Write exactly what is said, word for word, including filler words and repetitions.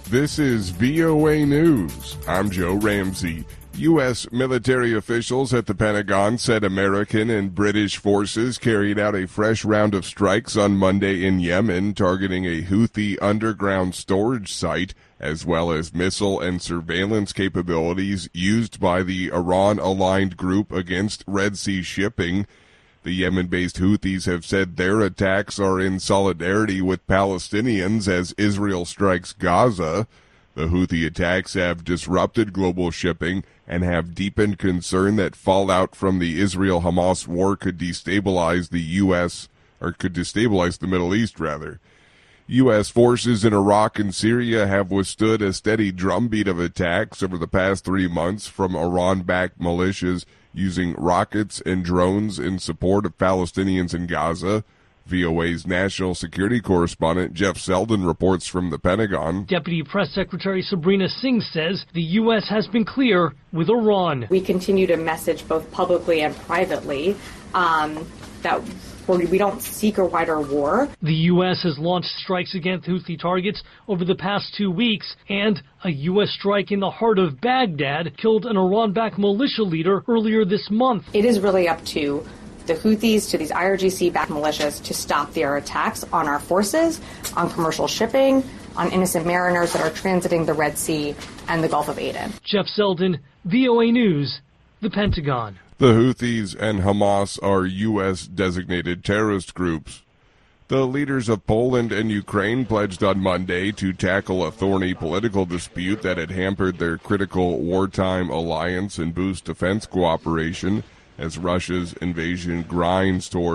This is V O A News. I'm Joe Ramsey. U S military officials at the Pentagon said American and British forces carried out a fresh round of strikes on Monday in Yemen, targeting a Houthi underground storage site, as well as missile and surveillance capabilities used by the Iran-aligned group against Red Sea shipping. The Yemen-based Houthis have said their attacks are in solidarity with Palestinians as Israel strikes Gaza. The Houthi attacks have disrupted global shipping and have deepened concern that fallout from the Israel-Hamas war could destabilize the U S, or could destabilize the Middle East, rather. U S forces in Iraq and Syria have withstood a steady drumbeat of attacks over the past three months from Iran-backed militias using rockets and drones in support of Palestinians in Gaza. V O A's national security correspondent Jeff Selden reports from the Pentagon. Deputy Press Secretary Sabrina Singh says the U S has been clear with Iran. We continue to message both publicly and privately um, that we don't seek a wider war. The U S has launched strikes against Houthi targets over the past two weeks, and a U S strike in the heart of Baghdad killed an Iran-backed militia leader earlier this month. It is really up to the Houthis, to these I R G C-backed militias, to stop their attacks on our forces, on commercial shipping, on innocent mariners that are transiting the Red Sea and the Gulf of Aden. Jeff Selden, V O A News, the Pentagon. The Houthis and Hamas are U S-designated terrorist groups. The leaders of Poland and Ukraine pledged on Monday to tackle a thorny political dispute that had hampered their critical wartime alliance and boost defense cooperation as Russia's invasion grinds toward